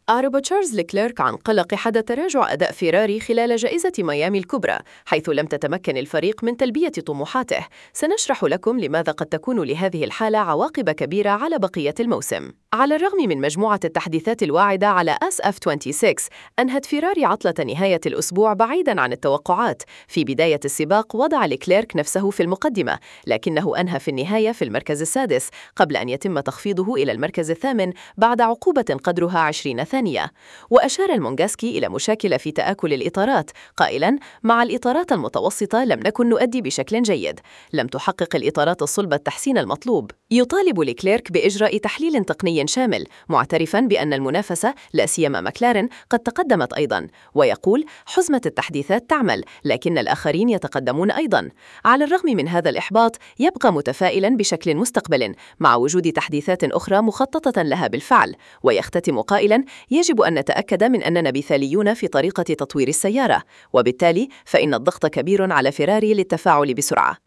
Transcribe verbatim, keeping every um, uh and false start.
أعرب تشارلز ليكليرك عن قلق حدث تراجع أداء فيراري خلال جائزة ميامي الكبرى، حيث لم تتمكن الفريق من تلبية طموحاته. سنشرح لكم لماذا قد تكون لهذه الحالة عواقب كبيرة على بقية الموسم. على الرغم من مجموعة التحديثات الواعدة على إس إف ستة وعشرين، أنهت فيراري عطلة نهاية الأسبوع بعيداً عن التوقعات. في بداية السباق وضع ليكليرك نفسه في المقدمة، لكنه أنهى في النهاية في المركز السادس قبل أن يتم تخفيضه إلى المركز الثامن بعد عقوبة قدرها عشرين ثانية. وأشار المونغاسكي إلى مشاكل في تآكل الإطارات قائلاً: مع الإطارات المتوسطة لم نكن نؤدي بشكل جيد، لم تحقق الإطارات الصلبة التحسين المطلوب. يطالب ليكليرك بإجراء تحليل تقني شامل، معترفاً بأن المنافسة لا سيما ماكلارين قد تقدمت أيضاً، ويقول: حزمة التحديثات تعمل، لكن الآخرين يتقدمون أيضاً. على الرغم من هذا الإحباط، يبقى متفائلاً بشكل مستقبل مع وجود تحديثات أخرى مخططة لها بالفعل، ويختتم قائلاً: يجب أن نتأكد من أننا مثاليون في طريقة تطوير السيارة، وبالتالي فإن الضغط كبير على فيراري للتفاعل بسرعة.